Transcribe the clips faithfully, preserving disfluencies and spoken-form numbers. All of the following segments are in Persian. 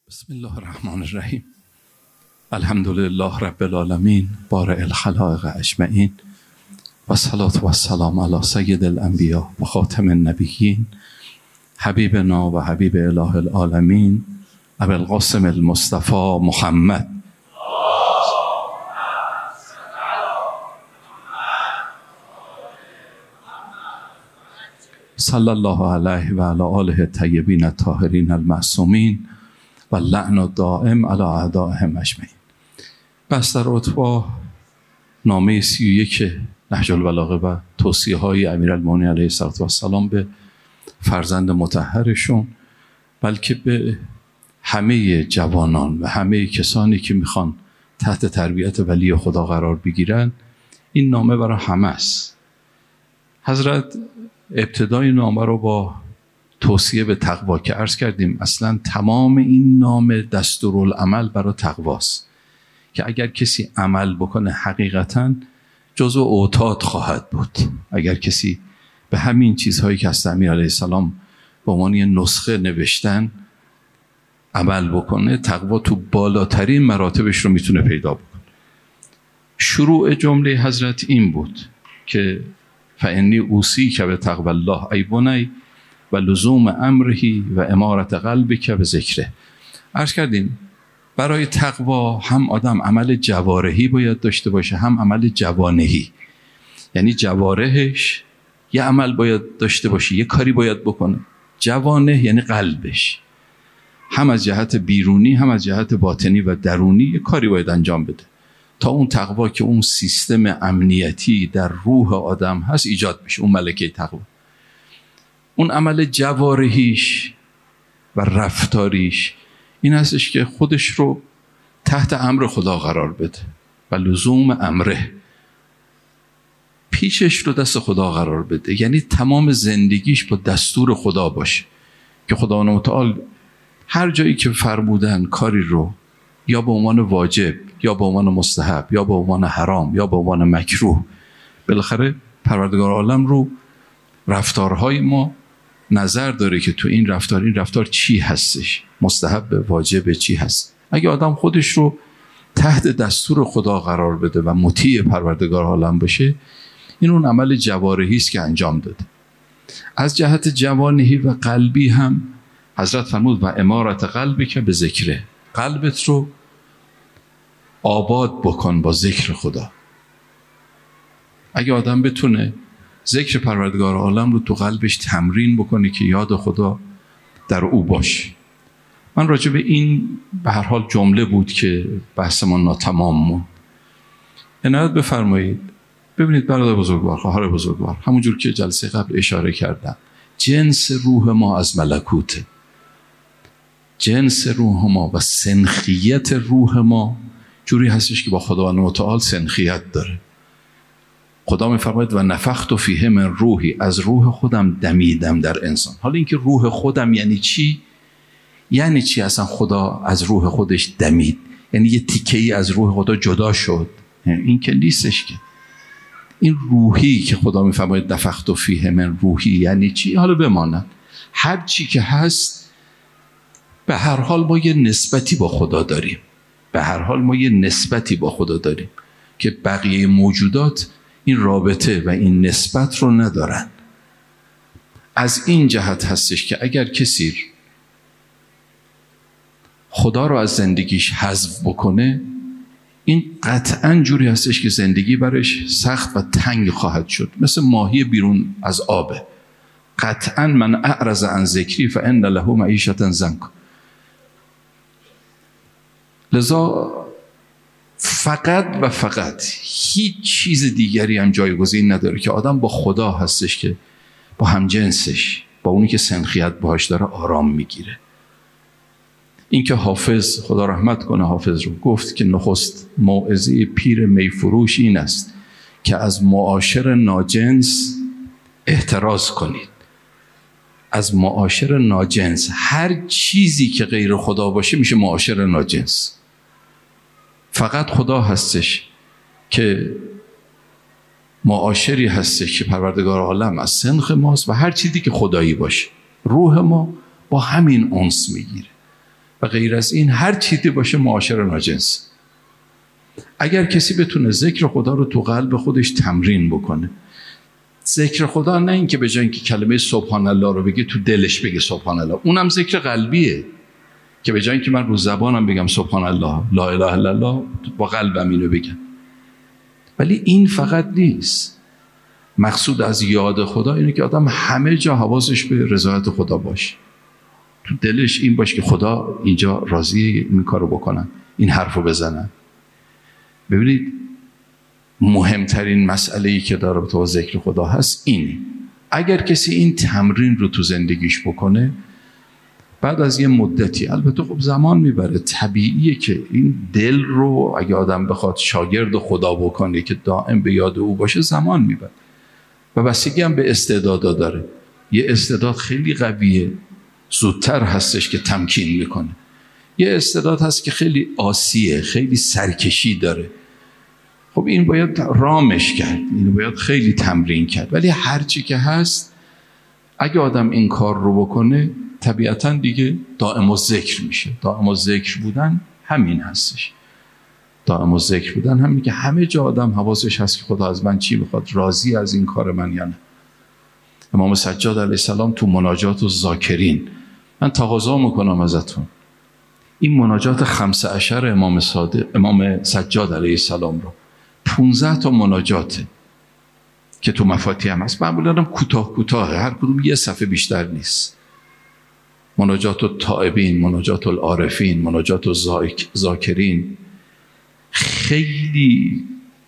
بسم الله الرحمن الرحیم. الحمد لله رب العالمین بارئ الخلائق اجمعین و الصلاة و السلام علی سید الانبیاء و خاتم النبیین حبیبنا و حبیب اله العالمین ابی القاسم المصطفى محمد صلی الله علیه و علی آله الطیبین الطاهرین المعصومین و لعن الدائم علی اعدائهم اجمعین. بستر اتباع نامه سی و یک نهج البلاغه و توصیه های امیرالمومنین علیه السلام به فرزند مطهرشون، بلکه به همه جوانان و همه کسانی که میخوان تحت تربیت ولی خدا قرار بگیرن. این نامه برای همه است. حضرت ابتدای نامه رو با توصیه به تقوا که عرض کردیم، اصلا تمام این نامه دستورالعمل برای تقواست که اگر کسی عمل بکنه حقیقتاً جزو اوتاد خواهد بود. اگر کسی به همین چیزهایی که از امیر علیه السلام به عنوان نسخه نوشتن عمل بکنه، تقوا تو بالاترین مراتبش رو میتونه پیدا بکنه. شروع جمله حضرت این بود که فانی اوصیک بتقوی الله ای بنی و لزوم امره و امارت قلبک به ذکره. عرض کردیم برای تقوا هم آدم عمل جوارحی باید داشته باشه، هم عمل جوانحی. یعنی جوارحش یه عمل باید داشته باشه، یه کاری باید بکنه. جوانح یعنی قلبش، هم از جهت بیرونی هم از جهت باطنی و درونی یه کاری باید انجام بده تا اون تقوا که اون سیستم امنیتی در روح آدم هست ایجاد بشه، اون ملکه تقوا. اون عمل جوارحیش و رفتاریش این هستش که خودش رو تحت امر خدا قرار بده و لزوم امره، پیشش رو دست خدا قرار بده. یعنی تمام زندگیش با دستور خدا باشه که خدا متعال هر جایی که فرمودن کاری رو یا به عنوان واجب یا به عنوان مستحب یا به عنوان حرام یا به عنوان مکروه، بالاخره پروردگار عالم رو رفتارهای ما نظر داره که تو این رفتار این رفتار چی هستش، مستحب واجب چی هست. اگه آدم خودش رو تحت دستور خدا قرار بده و مطیع پروردگار عالم باشه، این اون عمل جوارحی است که انجام داده. از جهت جوانحی و قلبی هم حضرت فرمود و امارت قلبی که به ذکره، قلبت رو آباد بکن با ذکر خدا. اگه آدم بتونه ذکر پروردگار عالم رو تو قلبش تمرین بکنه که یاد خدا در او باشه. من راجع به این به هر حال جمله بود که بحثمان ناتمام موند. عنایت بفرمایید. ببینید برادر بزرگوار، خواهر بزرگوار، همونجور که جلسه قبل اشاره کردم، جنس روح ما از ملکوته. جنس روح ما و سنخیت روح ما جوری هستش که با خداوند متعال سنخیت داره. خدا میفرماید و نفخت فیه من روحی، از روح خودم دمیدم در انسان. حالا اینکه روح خودم یعنی چی؟ یعنی چی اصلا خدا از روح خودش دمید؟ یعنی یه تیکه‌ای از روح خدا جدا شد؟ این که نیستش. که این روحی که خدا میفرماید نفخت فیه من روحی یعنی چی؟ حالا بماند هر چی که هست، به هر حال ما یه نسبتی با خدا داریم. به هر حال ما یه نسبتی با خدا داریم که بقیه موجودات این رابطه و این نسبت رو ندارن. از این جهت هستش که اگر کسی خدا رو از زندگیش حذف بکنه، این قطعاً جوری هستش که زندگی برش سخت و تنگ خواهد شد، مثل ماهی بیرون از آبه. قطعاً من اعرض عن ذکری فان له معیشة ضنکا. لذا فقط و فقط هیچ چیز دیگری هم جایگزین نداره که آدم با خدا هستش که با همجنسش، با اونی که سنخیت باهاش داره آرام میگیره. این که حافظ، خدا رحمت کنه حافظ رو، گفت که نخست موعظه پیر میفروش این است که از معاشر ناجنس احتراز کنید. از معاشر ناجنس، هر چیزی که غیر خدا باشه میشه معاشر ناجنس. فقط خدا هستش که معاشری هستش که پروردگار عالم از سنخ ماست و هر چیزی که خدایی باشه روح ما با همین انس میگیره. و غیر از این هر چیزی باشه معاشر ناجنس. اگر کسی بتونه ذکر خدا رو تو قلب خودش تمرین بکنه، ذکر خدا نه این که به جای اینکه کلمه سبحان الله رو بگه تو دلش بگه سبحان الله، اونم ذکر قلبیه که به جای اینکه من رو زبانم بگم سبحان الله لا اله الا الله با قلبم اینو بگم. ولی این فقط نیست. مقصود از یاد خدا اینه که آدم همه جا حواسش به رضایت خدا باشه، تو دلش این باشه که خدا اینجا راضیه این کارو بکنن، این حرفو بزنن. ببینید مهمترین مسئله‌ای که داره تو ذکر خدا هست اینه. اگر کسی این تمرین رو تو زندگیش بکنه، بعد از یه مدتی، البته خب زمان میبره، طبیعیه که این دل رو اگه آدم بخواد شاگرد خدا بکنه که دائم به یاد او باشه زمان میبره و بستگی هم به استعدادا داره. یه استعداد خیلی قویه، زودتر هستش که تمکین میکنه. یه استعداد هست که خیلی آسیه، خیلی سرکشی داره. خب این باید رامش کرد، این باید خیلی تمرین کرد. ولی هرچی که هست اگه آدم این کار رو بکنه طبیعتاً دیگه دائم الذکر میشه. دائم الذکر بودن همین هستش. دائم الذکر بودن همین که همه جا آدم حواسش هست که خدا از من چی بخواد، راضی از این کار من یا نه. امام سجاد علیه السلام تو مناجات الذاکرین، من تقاضا میکنم ازتون این مناجات خمسه عشر امام صادق امام سجاد علیه السلام رو، پونزده تا مناجاته که تو مفاتیح هم هست، معمولا هم کوتاه کوتاه، هر کدوم یه صفحه بیشتر نیست. مناجات التائبین، مناجات العارفین، مناجات الذاکرین، خیلی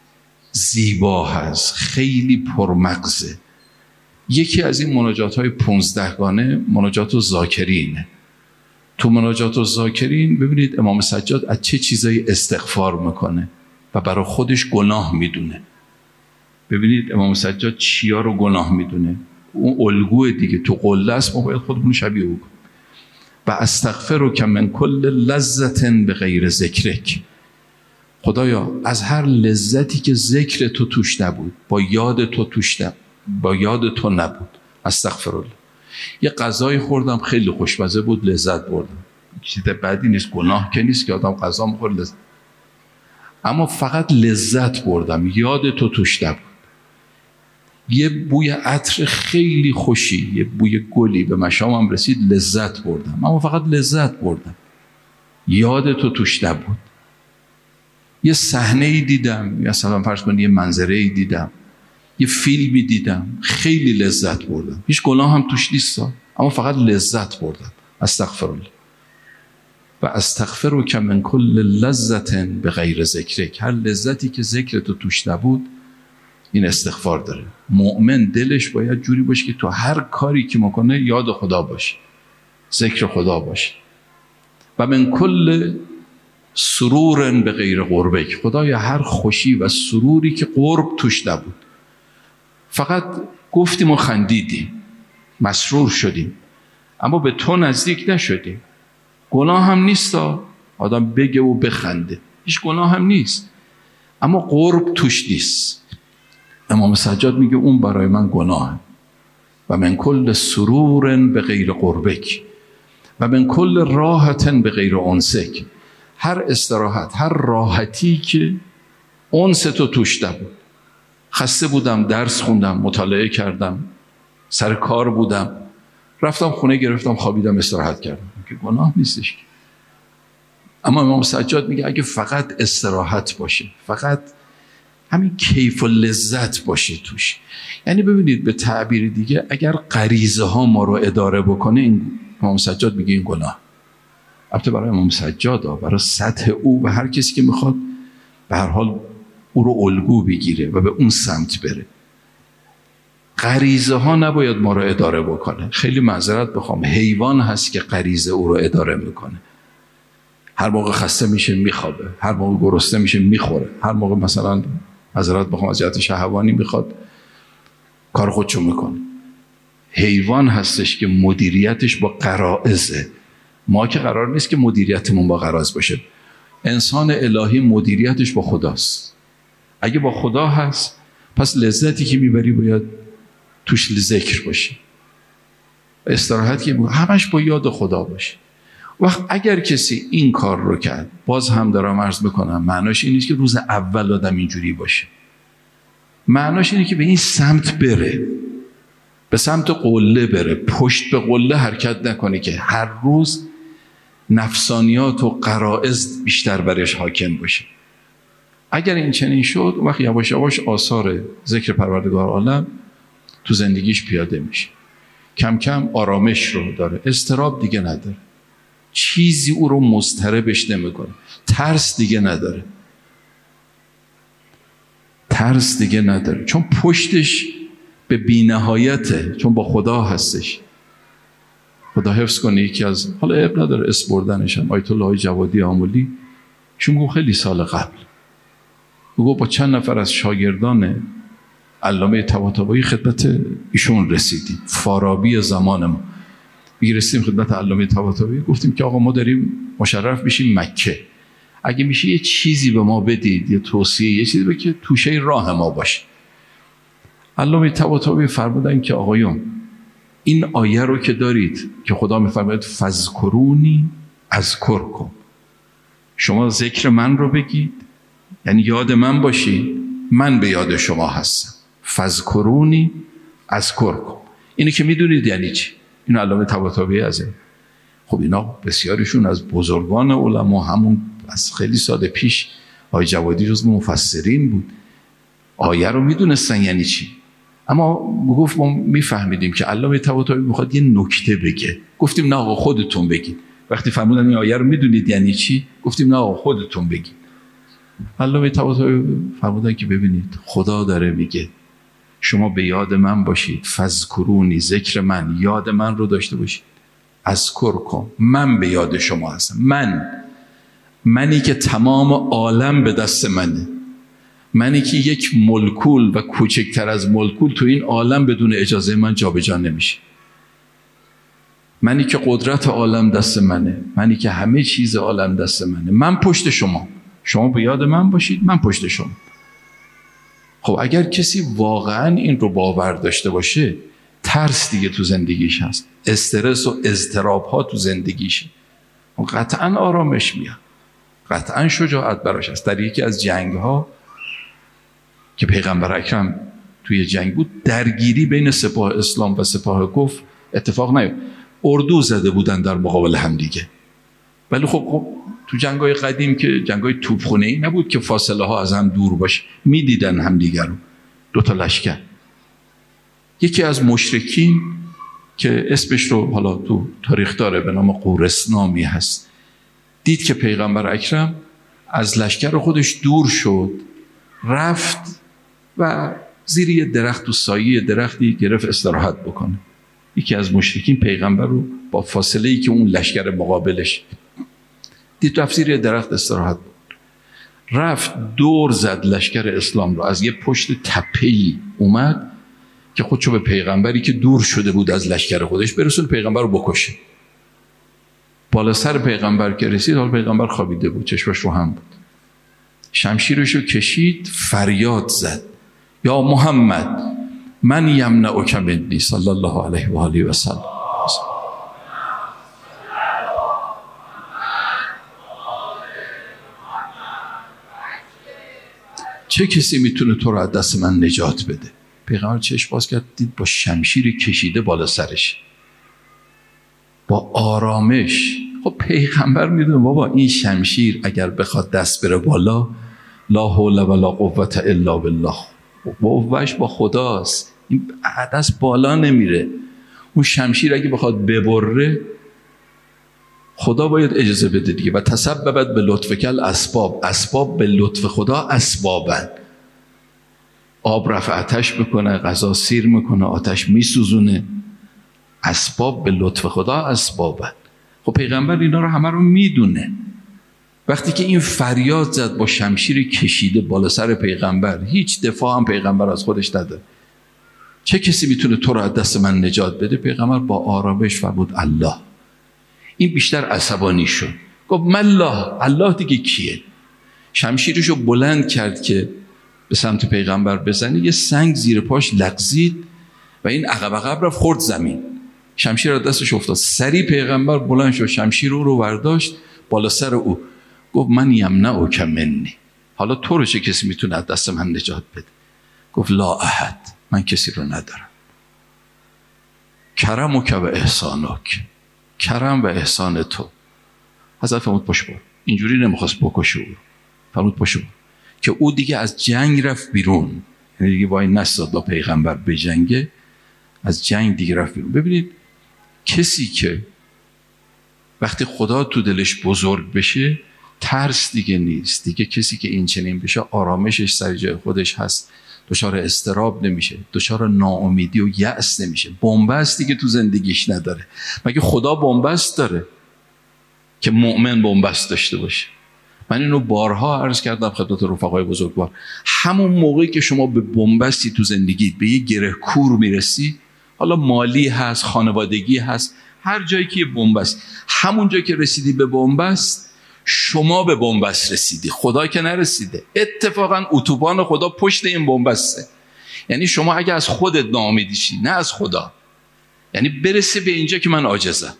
زیبا هست، خیلی پرمغزه. یکی از این مناجات های پونزدهگانه مناجات الذاکرین. تو مناجات الذاکرین ببینید امام سجاد از چه چیزایی استغفار میکنه و برای خودش گناه میدونه. ببینید امام سجاد چیا رو گناه میدونه. اون الگوی دیگه تو قله است، ما باید خودمون شبیه او کنیم. و استغفرک من کل لذت بغیر ذکرک. خدایا از هر لذتی که ذکر تو توش نبود، با یاد تو توش نبود، با یاد تو نبود، استغفرالله. یه غذای خوردم خیلی خوشمزه بود، لذت بردم، چیز بدی نیست، گناه که نیست که آدم غذا میخوره لذت، اما فقط لذت بردم، یاد تو توش نبود. یه بوی عطر خیلی خوشی، یه بوی گلی به مشامم رسید، لذت بردم، اما فقط لذت بردم، یاد تو توش نبود. یه صحنه‌ای دیدم، مثلا فرض کنید یه منظره‌ای دیدم، یه فیلمی دیدم، خیلی لذت بردم، هیچ گناه هم توش نیست، اما فقط لذت بردم، استغفرالله. و استغفرک من کل لذت بغیر ذکرک. هر لذتی که ذکر تو توش نبود این استغفار داره. مؤمن دلش باید جوری باشه که تو هر کاری که میکنه یاد خدا باشه، ذکر خدا باشه. و من کل سرور بغیر قربک. خدایا هر خوشی و سروری که قرب توش نبود، فقط گفتیم و خندیدیم، مسرور شدیم، اما به تو نزدیک نشدیم. گناه هم نیست آدم بگه و بخنده، هیچ گناه هم نیست، اما قرب توش نیست. امام سجاد میگه اون برای من گناه. و من کل سرور بغیر قربک و من کل راحت بغیر انسک. هر استراحت، هر راحتی که انس تو توش نبود. خسته بودم، درس خوندم، مطالعه کردم، سر کار بودم، رفتم خونه گرفتم خوابیدم، استراحت کردم، که گناه نیستش. اما امام سجاد میگه اگه فقط استراحت باشه، فقط همین کیف و لذت باشه توش، یعنی ببینید به تعبیر دیگه اگر غریزه ها ما رو اداره بکنه، این امام سجاد میگه این گناه. البته برای امام سجاد، برای سطح او و هر کسی که میخواد به هر حال او رو الگو بگیره و به اون سمت بره، غریزه ها نباید ما رو اداره بکنه. خیلی معذرت بخوام، حیوان هست که غریزه او رو اداره میکنه. هر موقع خسته میشه میخوابه، هر موقع گرسنه میشه میخوره، هر موقع مثلا معذرت بخوام از جهت شهوانی میخواد کار خودشو میکنه. حیوان هستش که مدیریتش با غرائزه. ما که قرار نیست که مدیریتمون با غرائز باشه. انسان الهی مدیریتش با خداست. اگه با خدا هست، پس لذتی که میبری باید توش ذکر باشه، استراحتی که همش با یاد خدا باشه. وقت اگر کسی این کار رو کرد، باز هم دارم عرض بکنم، معناش این نیست که روز اول آدم اینجوری باشه. معناش اینه که به این سمت بره، به سمت قله بره، پشت به قله حرکت نکنه که هر روز نفسانیات و غرائز بیشتر برش حاکم باشه. اگر این چنین شد، اون وقت یواش یواش آثار ذکر پروردگار عالم تو زندگیش پیاده میشه. کم کم آرامش رو داره، اضطراب دیگه نداره، چیزی او رو مضطربش نمیکنه، ترس دیگه نداره، ترس دیگه نداره، چون پشتش به بی‌نهایته، چون با خدا هستش. خدا حفظ کنه. یکی از، حالا عیب نداره اسم بردنش هم، آیت الله جوادی آملی، شون گفت خیلی سال قبل گفت با چند نفر از شاگردان علامه طباطبایی خدمت ایشون رسیدیم، فارابی زمان ما. میرسیم خدمت علامه طباطبایی، گفتیم که آقا ما داریم مشرف میشیم مکه، اگه میشه یه چیزی به ما بدید، یه توصیه، یه چیزی به که توشه راه ما باشه. علامه طباطبایی فرمودن که آقایون، این آیه رو که دارید که خدا میفرماید فذکرونی اذکرکم، شما ذکر من رو بگید، یعنی یاد من باشید، من به یاد شما هستم. فذکرونی اذکرکم، اینو که میدونید یعنی چی؟ این علامه طباطبایی ازه. خب اینا بسیارشون از بزرگان علما، همون از خیلی سال پیش آقای جوادی جزو مفسرین بود، آیه رو میدونستن یعنی چی. اما گفت ما میفهمیدیم که علامه طباطبایی میخواد یه نکته بگه. گفتیم نه آقا خودتون بگید. وقتی فرمودن این آیه رو میدونید یعنی چی، گفتیم نه آقا خودتون بگید. علامه طباطبایی فرمودن که ببینید خدا داره میگه شما به یاد من باشید، فذکرونی، ذکر من، یاد من رو داشته باشید، اذکرکم، من به یاد شما هستم. من منی که تمام عالم به دست منه، منی که یک مولکول و کوچکتر از مولکول تو این عالم بدون اجازه من جابجا نمیشه، منی که قدرت عالم دست منه، منی که همه چیز عالم دست منه، من پشت شما، شما به یاد من باشید، من پشت شما. خب اگر کسی واقعا این رو باور داشته باشه، ترس دیگه تو زندگیش هست، استرس و اضطراب ها تو زندگیشه، قطعا آرامش میاد، قطعا شجاعت براش هست. در یکی از جنگ ها که پیغمبر اکرم توی جنگ بود، درگیری بین سپاه اسلام و سپاه کفر اتفاق نیفتاد، اردو زده بودن در مقابل هم دیگه. ولی خب خب تو جنگ‌های قدیم که جنگ‌های توپخونه‌ای نبود که فاصله ها از هم دور باشه، میدیدن هم دیگر رو، دو تا لشکر. یکی از مشرکین که اسمش رو حالا تو تاریخ داره، به نام قورسنامی هست، دید که پیغمبر اکرم از لشکر خودش دور شد، رفت و زیر یه درخت و سایه درختی گرفت استراحت بکنه. یکی از مشرکین پیغمبر رو با فاصله‌ای که اون لشکر مقابلش دید، رفت زیر درخت استراحت بود. رفت دور زد لشکر اسلام رو، از یه پشت تپه‌ای اومد که خودشو به پیغمبری که دور شده بود از لشکر خودش برسون، پیغمبر رو بکشه. بالا سر پیغمبر که رسید، حال پیغمبر خوابیده بود، چشمش رو هم بود. شمشیرش رو کشید، فریاد زد یا محمد من یمنعک منی صلی الله علیه و آله و سلم. چه کسی میتونه تو رو از دست من نجات بده؟ پیغمبر چشم باز کرد، دید با شمشیر کشیده بالا سرش، با آرامش. خب پیغمبر میدونه بابا این شمشیر اگر بخواد دست بره بالا، لا حول ولا قوة الا بالله، قوهش با خداست، این دست بالا نمیره. اون شمشیر اگه بخواد ببره، خدا باید اجازه بده دیگه. و تسببت به لطفک الاسباب، اسباب به لطف خدا اسبابن. آب رفع آتش میکنه، غذا سیر میکنه، آتش میسوزونه، اسباب به لطف خدا اسبابن. خب پیغمبر اینا رو همه رو میدونه. وقتی که این فریاد زد با شمشیر کشیده بالا سر پیغمبر، هیچ دفاع هم پیغمبر از خودش نداره. چه کسی میتونه تو رو از دست من نجات بده؟ پیغمبر با آرامش فرمود الله. این بیشتر عصبانی شد، گفت من الله. الله دیگه کیه؟ شمشیرشو بلند کرد که به سمت پیغمبر بزنه، یه سنگ زیر پاش لغزید و این عقب عقب رفت خورد زمین. شمشیر از دستش افتاد. سری پیغمبر بلند شد، شمشیر او رو برداشت بالا سر او، گفت من یمنعک منی، حالا تو رو چه کسی میتونه از دست من نجات بده؟ گفت لا احد، من کسی رو ندارم. کرمک و احسانک، کرم و احسان تو. حضرت فرمود پشت بر. اینجوری نمیخواست بکشه او، فرمود پشت بر، که او دیگه از جنگ رفت بیرون، یعنی دیگه وای نستاد با پیغمبر به جنگ، از جنگ دیگه رفت بیرون. ببینید کسی که وقتی خدا تو دلش بزرگ بشه ترس دیگه نیست دیگه. کسی که این چنین بشه آرامشش سر جای خودش هست، دچار اضطراب نمیشه، دچار ناامیدی و یأس نمیشه. بنبست دیگه تو زندگیش نداره. مگه خدا بنبست داره که مؤمن بنبست داشته باشه؟ من اینو بارها عرض کردم خدمت رفقای بزرگوار، همون موقعی که شما به بنبستی تو زندگیت، به یه گره کور میرسی، حالا مالی هست، خانوادگی هست، هر جایی که بنبست، همون جایی که رسیدی به بنبست شما به بنبست رسیدی، خدا که نرسیده. اتفاقا اتوبان خدا پشت این بنبسته. یعنی شما اگه از خودت ناامیدی شی، نه از خدا، یعنی برسه به اینجا که من عاجزم.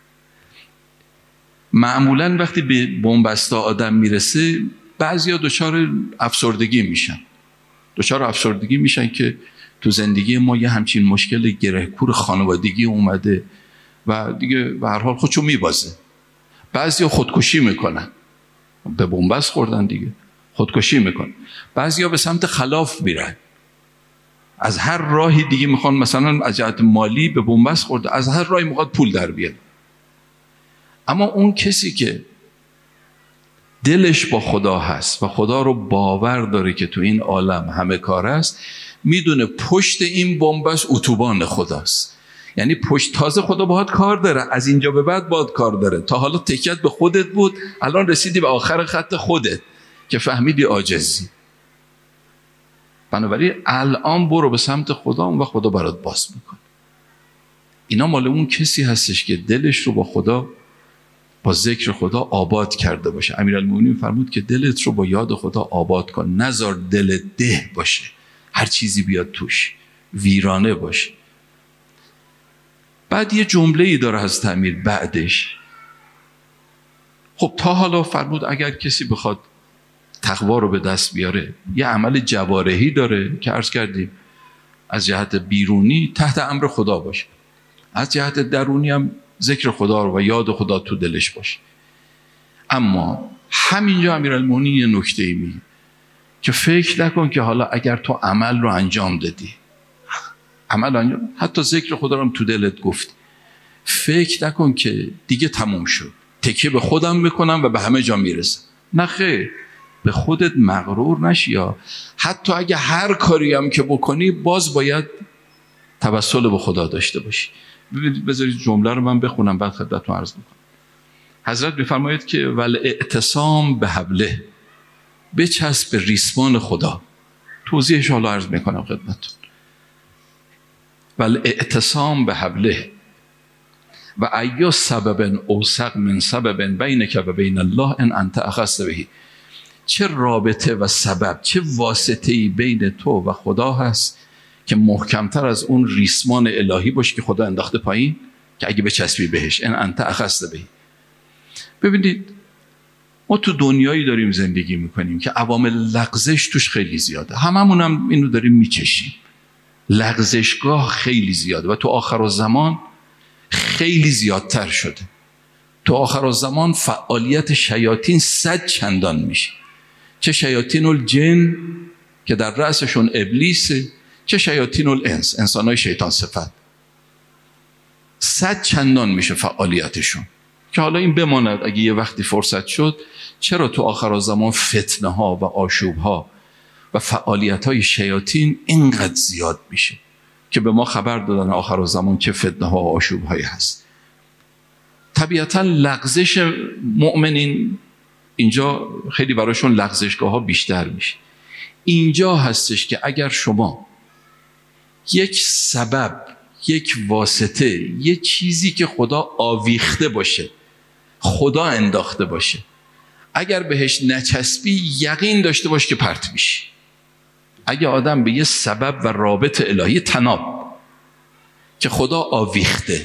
معمولا وقتی به بنبستا آدم میرسه بعضیا دچار افسردگی میشن، دچار افسردگی میشن که تو زندگی ما یه همچین مشکل گرهکور خانوادگی اومده و دیگه به هر حال خودشو میبازه. بعضیا خودکشی میکنن، به بنبست خوردن دیگه، خودکشی میکنن. بعضیا به سمت خلاف میرن، از هر راهی دیگه میخوان، مثلا از جهت مالی به بنبست خورده، از هر راهی میخواد پول در بیاره. اما اون کسی که دلش با خدا هست و خدا رو باور داره که تو این عالم همه کار است، میدونه پشت این بنبست اتوبان خداست. یعنی پشت تازه خدا باهات کار داره، از اینجا به بعد باهات کار داره. تا حالا تکیت به خودت بود، الان رسیدی به آخر خط خودت که فهمیدی عاجزی. بنابراین الان برو به سمت خدا و خدا برات باز میکنه. اینا مال اون کسی هستش که دلش رو با خدا، با ذکر خدا آباد کرده باشه. امیرالمومنین فرمود که دلت رو با یاد خدا آباد کن، نذار دل ده باشه، هر چیزی بیاد توش، ویرانه باشه. بعد یه جمله‌ای داره حضرت امیر بعدش. خب تا حالا فرمود اگر کسی بخواد تقوا رو به دست بیاره، یه عمل جوارحی داره که عرض کردیم از جهت بیرونی تحت امر خدا باشه، از جهت درونی هم ذکر خدا رو و یاد خدا تو دلش باشه. اما همینجا امیرالمومنین یه نکته‌ای میگه که فکر نکن که حالا اگر تو عمل رو انجام دادی، عمل انجام، حتی ذکر خدا رو هم تو دلت گفتی، فکر نکن که دیگه تموم شد، تکیه به خودم میکنم و به همه جا میرسم. نه خیر، به خودت مغرور نشی. یا حتی اگه هر کاری هم که بکنی باز باید توسل به خدا داشته باشی. بذارید جمله رو من بخونم بعد خدمتتون عرض میکنم. حضرت میفرماید که ول اعتصام به حبله، بچسب به ریسمان خدا. توضیحش حالا عرض میکنم خدمتتون. ول اعتصام به حبله و ایا سبب اوثق من سبب بینک و بین الله ان انت اخذت به. چه رابطه و سبب، چه واسطه‌ای بین تو و خدا هست که محکمتر از اون ریسمان الهی باشه که خدا انداخته پایین که اگه بچسبی بهش ان انت اخذت به. ببینید ما تو دنیایی داریم زندگی میکنیم که عوامل لغزش توش خیلی زیاده، هممون هم اینو داریم میچشیم. لغزشگاه خیلی زیاده و تو آخر الزمان خیلی زیادتر شده. تو آخر الزمان فعالیت شیاطین صد چندان میشه، چه شیاطین الجن که در رأسشون ابلیسه، چه شیاطین الانس، انسانای شیطان صفت، صد چندان میشه فعالیتشون. که حالا این بماند اگه یه وقتی فرصت شد چرا تو آخر الزمان فتنه ها و آشوب ها و فعالیت های شیاطین اینقدر زیاد میشه که به ما خبر دادن آخر الزمان چه فتنه ها و آشوب هایی هست. طبیعتا لغزش مؤمنین اینجا خیلی براشون لغزشگاه ها بیشتر میشه. اینجا هستش که اگر شما یک سبب، یک واسطه، یک چیزی که خدا آویخته باشه، خدا انداخته باشه، اگر بهش نچسبی یقین داشته باش که پرت میشی. اگه آدم به یه سبب و رابط الهی تناب که خدا آویخته،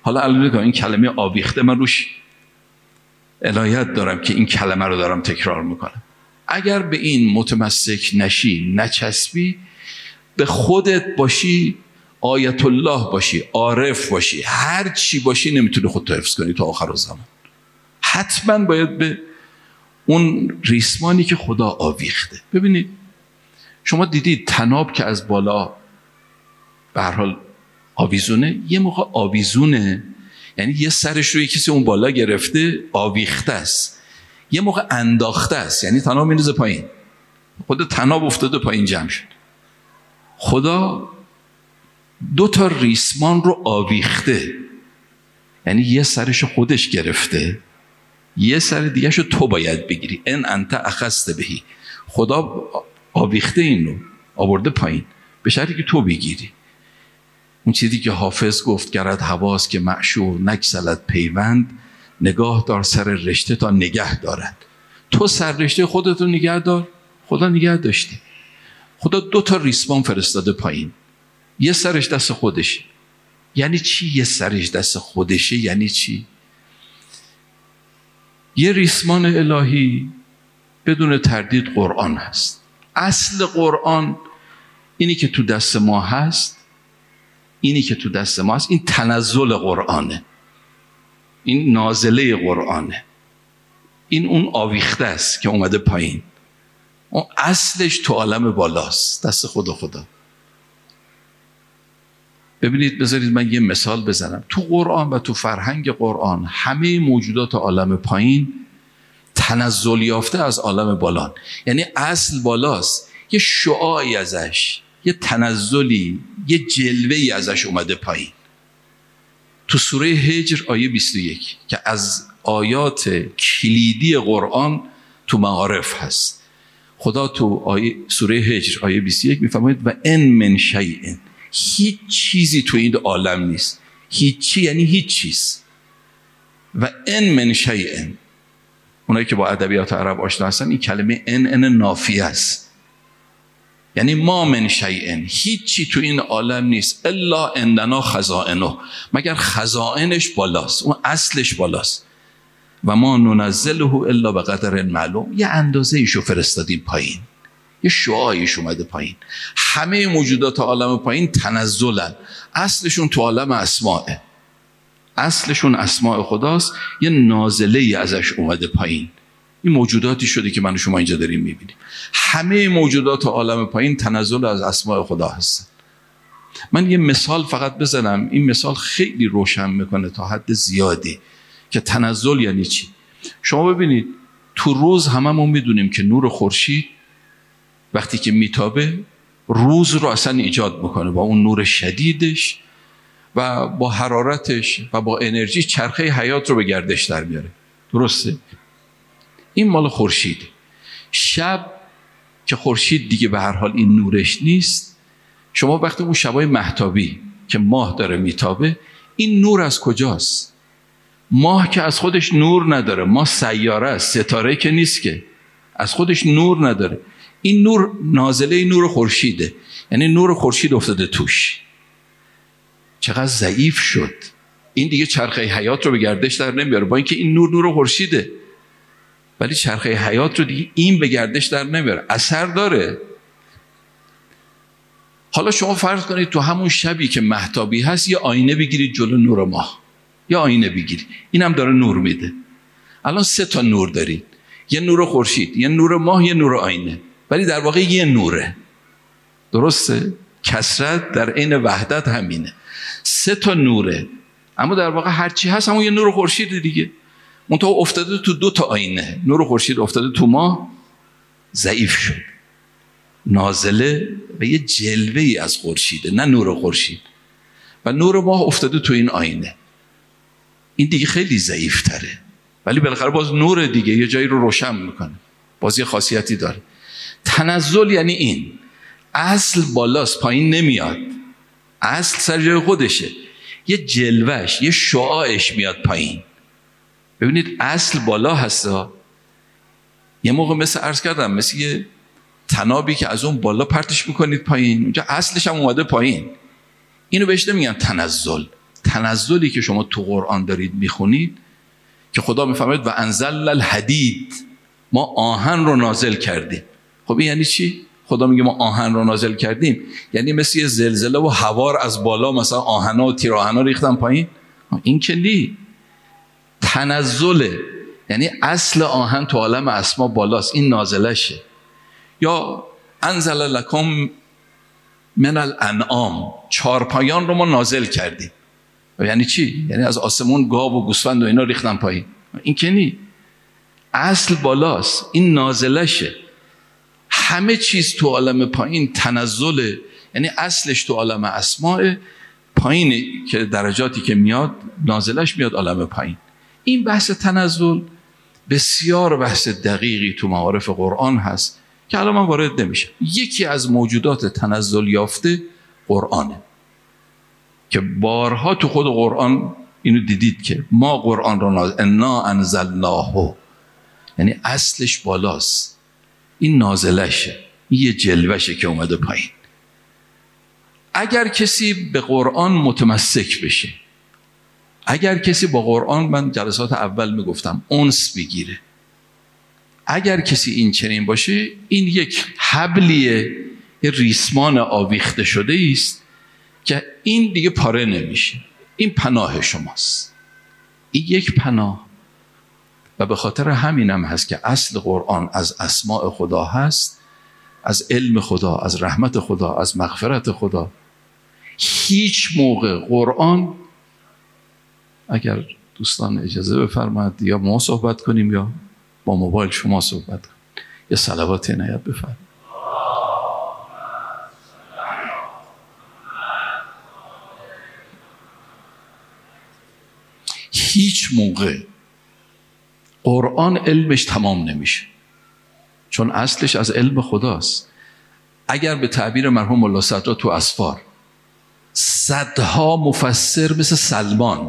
حالا الان این کلمه آویخته من روش عنایت دارم که این کلمه رو دارم تکرار میکنم. اگر به این متمسک نشی، نچسبی، به خودت باشی، آیت الله باشی، عارف باشی، هر چی باشی، نمیتونی خودتو حفظ کنی تا آخر زمان. حتما باید به اون ریسمانی که خدا آویخته. ببینید شما دیدید طناب که از بالا به هر حال آویزونه، یه موقع آویزونه یعنی یه سرش رو یه کسی اون بالا گرفته آویخته است، یه موقع انداخته است یعنی طناب میریزه پایین، خود طناب افتاده پایین جمع شد. خدا دو تا ریسمان رو آویخته یعنی یه سرش خودش گرفته، یه سر دیگه شو تو باید بگیری. ان انت اخذت بهی، خدا آویخته این رو آورده پایین به شرطی که تو بگیری. اون چیزی که حافظ گفت گرد حواس که معشوق نگسلد پیوند، نگاه دار سر رشته تا نگه دارد. تو سر رشته خودتو نگه دار، خدا نگه داشتی. خدا دو تا ریسمان فرستاده پایین، یه سرش دست خودشه. یعنی چی یه سرش دست خودشه؟ یعنی چی؟ یه ریسمان الهی بدون تردید قرآن هست. اصل قرآن اینی که تو دست ما هست، اینی که تو دست ما هست، این تنزل قرآنه، این نازله قرآنه، این اون آویخته است که اومده پایین. اون اصلش تو عالم بالاست، دست خدا خدا. ببینید بذارید من یه مثال بزنم. تو قرآن و تو فرهنگ قرآن همه موجودات عالم پایین تنزل یافته از عالم بالان، یعنی اصل بالاست، یه شعاعی ازش، یه تنزلی، یه جلوه‌ای ازش اومده پایین. تو سوره هجر آیه بیست و یک که از آیات کلیدی قرآن تو معارف هست، خدا تو آیه سوره هجر آیه بیست و یک میفرماید و ان من شیء، هیچ چیزی تو این عالم نیست. هیچی یعنی هیچ چیز. و ان من شیء، اونایی که با ادبیات عرب آشنا هستن این کلمه ان ان نافیه است، یعنی ما من شیء، هیچی تو این عالم نیست الا عندنا خزائنه، مگر خزائنش بالاست، اون اصلش بالاست. و ما ننزله الا بقدر معلوم، یه اندازه ایشو فرستادیم پایین، یه شعاعیش اومده پایین. همه موجودات عالم پایین تنزلن، اصلشون تو عالم اسماءه، اصلشون اسماء خداست، یه نازله ای ازش اومده پایین. این موجوداتی شده که من و شما اینجا داریم میبینیم. همه موجودات عالم پایین تنزل از اسماء خدا هستن. من یه مثال فقط بزنم، این مثال خیلی روشن میکنه تا حد زیادی که تنزل یعنی چی. شما ببینید تو روز هممون میدونیم که نور خورشید وقتی که میتابه روز رو اصلا ایجاد میکنه، با اون نور شدیدش و با حرارتش و با انرژی چرخه حیات رو به گردش در میاره. درسته؟ این مال خورشید. شب که خورشید دیگه به هر حال این نورش نیست، شما وقتی اون شبای مهتابی که ماه داره میتابه، این نور از کجاست؟ ماه که از خودش نور نداره، ماه سیاره است، ستاره که نیست که، از خودش نور نداره. این نور نازله نور خورشیده، یعنی نور خورشید افتاده توش. چقدر ضعیف شد این، دیگه چرخه حیات رو به گردش در نمیاره، با اینکه این نور نور خورشیده، ولی چرخه حیات رو دیگه این به گردش در نمیاره. اثر داره. حالا شما فرض کنید تو همون شبی که مهتابی هست یه آینه بگیرید جلو نور ماه، یا آینه بگیرید، اینم داره نور میده. الان سه تا نور دارید، یه نور خورشید، یه نور ماه، یه نور آینه، ولی در واقع یه نوره. درسته؟ کثرت در عین وحدت همینه، سه تا نوره، اما در واقع هر چی هست همون یه نور خورشید دیگه. منتها افتاده تو دو تا آینه، نور خورشید افتاده تو ماه، ضعیف شد، نازله و یه جلوه‌ای از خورشیده، نه نور خورشید، و نور ماه افتاده تو این آینه. این دیگه خیلی ضعیف تره، ولی بالاخره باز نور دیگه یه جایی رو روشن میکنه، باز یه خاصیتی داره. تنزل یعنی این، اصل بالاست پایین نمیاد، اصل سر جای خودشه، یه جلوهش، یه شعاعش میاد پایین. ببینید اصل بالا هستا، یه موقع مثل عرض کردم مثل یه تنابی که از اون بالا پرتش میکنید پایین، اونجا اصلش هم اومده پایین. اینو بهش نمیگن تنزل. تنزلی که شما تو قرآن دارید میخونید که خدا میفرماید و انزل الحدید، ما آهن رو نازل کردیم. خب این یعنی چی؟ خدا میگه ما آهن رو نازل کردیم، یعنی مثل یه زلزله و هوار از بالا مثلا آهنا و تیراهنا ریختن پایین؟ این که نی. تنزله یعنی اصل آهن تو عالم اسما بالاست، این نازلشه. یا انزل لکم من الانعام، چارپایان رو ما نازل کردیم. یعنی چی؟ یعنی از آسمون گاو و گوسفند و اینا ریختن پایین؟ این که نی. اصل بالاست، این نازلشه. همه چیز تو عالم پایین تنزله، یعنی اصلش تو عالم اسماء، پایینی که درجاتی که میاد نازلش میاد عالم پایین. این بحث تنزل بسیار بحث دقیقی تو معارف قرآن هست که الان من وارد نمیشه. یکی از موجودات تنزل یافته قرآنه که بارها تو خود قرآن اینو دیدید که ما قرآن رو نازل انا انزلناه، یعنی اصلش بالاست، این نازلشه، این یه جلوشه که اومده پایین. اگر کسی به قرآن متمسک بشه، اگر کسی با قرآن، من جلسات اول میگفتم، انس بگیره، اگر کسی این چنین باشه، این یک حبلیه، یه ریسمان آویخته شده است که این دیگه پاره نمیشه. این پناه شماست، این یک پناه. و به خاطر همینم هست که اصل قرآن از اسماء خدا هست، از علم خدا، از رحمت خدا، از مغفرت خدا. هیچ موقع قرآن، اگر دوستان اجازه بفرمایید یا ما صحبت کنیم یا با موبایل شما صحبت کنیم، یه صلوات عنایت بفرمایید. هیچ موقع قرآن علمش تمام نمیشه، چون اصلش از علم خداست. اگر به تعبیر مرحوم ملا صدرا تو اسفار صدها مفسر مثل سلمان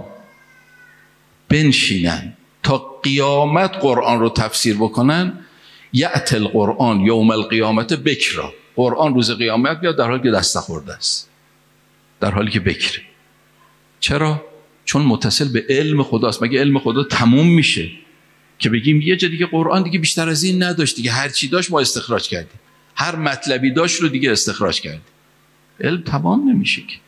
بنشینن تا قیامت قرآن رو تفسیر بکنن، یأتی القرآن یوم القیامت بکرا، قرآن روز قیامت بیاد در حالی که دست نخورده است، در حالی که بکره. چرا؟ چون متصل به علم خداست. مگه علم خدا تموم میشه که بگیم یه جا دیگه قرآن دیگه بیشتر از این نداشت، دیگه هر چی داشت ما استخراج کردیم، هر مطلبی داشت رو دیگه استخراج کردیم؟ علم تمام نمیشه که.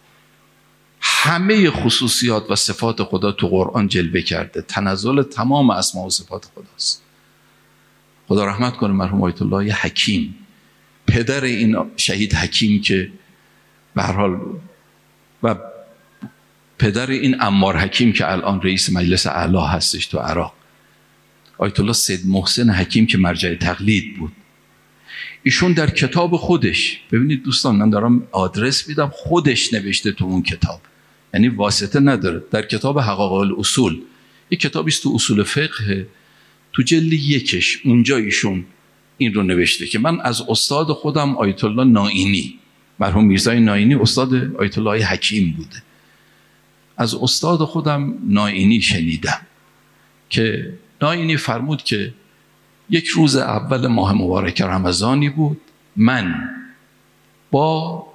همه خصوصیات و صفات خدا تو قرآن جلوه کرده، تنزل تمام اسماء و صفات خداست. خدا رحمت کنه مرحوم آیت الله حکیم، پدر این شهید حکیم که به هر حال، و پدر این عمار حکیم که الان رئیس مجلس اعلی هستش تو عراق، آیت الله سید محسن حکیم که مرجع تقلید بود. ایشون در کتاب خودش، ببینید دوستان من دارم آدرس میدم، خودش نوشته تو اون کتاب، یعنی واسطه نداره. در کتاب حقائق الاصول، یک کتابی است تو اصول فقه، تو جلد یکش اونجا ایشون این رو نوشته که من از استاد خودم آیت الله نائینی، مرحوم میرزای نائینی استاد آیت الله حکیم بوده، از استاد خودم نائینی شنیدم که نائینی فرمود که یک روز اول ماه مبارک رمضانی بود، من با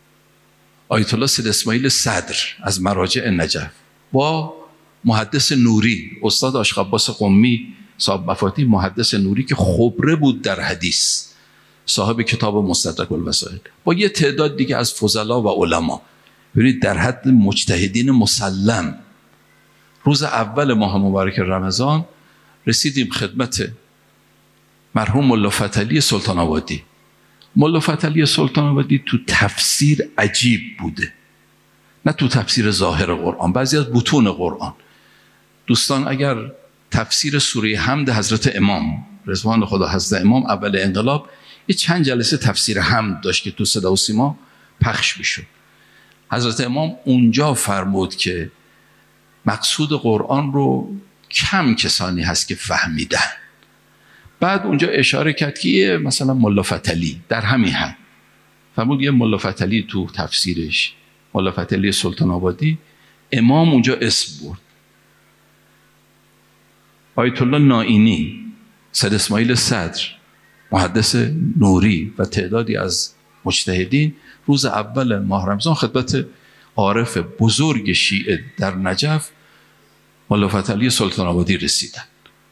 آیت الله سید اسماعیل صدر از مراجع نجف، با محدث نوری استاد عاشق عباس قمی صاحب مفاتیح، محدث نوری که خبره بود در حدیث، صاحب کتاب مستدرک الوسائل، با یه تعداد دیگه از فضلا و علما، ببینید در حد مجتهدین مسلم، روز اول ماه مبارک رمضان رسیدیم خدمت مرحوم ملا فتحعلی سلطان آبادی. ملا فتحعلی سلطان آبادی تو تفسیر عجیب بوده، نه تو تفسیر ظاهر قرآن، بعضی از بطون قرآن. دوستان اگر تفسیر سوره حمد حضرت امام رضوان خدا حضرت امام اول انقلاب یه چند جلسه تفسیر حمد داشت که تو صدا و سیما پخش میشد، حضرت امام اونجا فرمود که مقصود قرآن رو کم کسانی هست که فهمیدن. بعد اونجا اشاره کرد که یه مثلا ملا فتحعلی در همین هم فرمود، یه ملا فتحعلی تو تفسیرش، ملا فتحعلی سلطان آبادی، امام اونجا اسم برد. آیت الله نائینی، سید اسماعیل صدر، محدث نوری و تعدادی از مجتهدین روز اول ماه رمضان خدمت عارف بزرگ شیعه در نجف ملا فتحعلی سلطان آبادی رسیدن.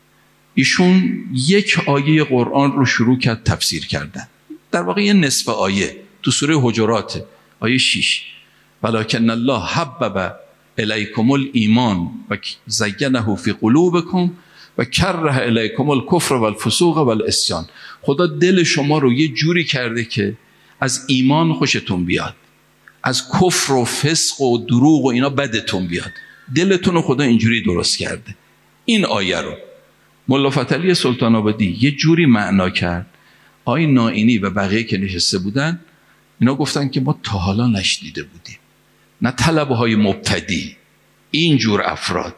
ایشون یک آیه قرآن رو شروع کرد تفسیر کردن، در واقع یه نصف آیه تو سوره حجرات آیه شش. ولکن الله حبب الیکم الایمان و زینه فی قلوبکم و کره الیکم الکفر و الفسوق و العصیان. خدا دل شما رو یه جوری کرده که از ایمان خوشتون بیاد، از کفر و فسق و دروغ و اینا بدتون بیاد. دلتون رو خدا اینجوری درست کرده. این آیه رو ملا فتحعلی سلطان آبادی یه جوری معنا کرد، آقای نائینی و بقیه که نشسته بودن اینا گفتن که ما تا حالا نشنیده بودیم، نه طلبه های مبتدی، اینجور افراد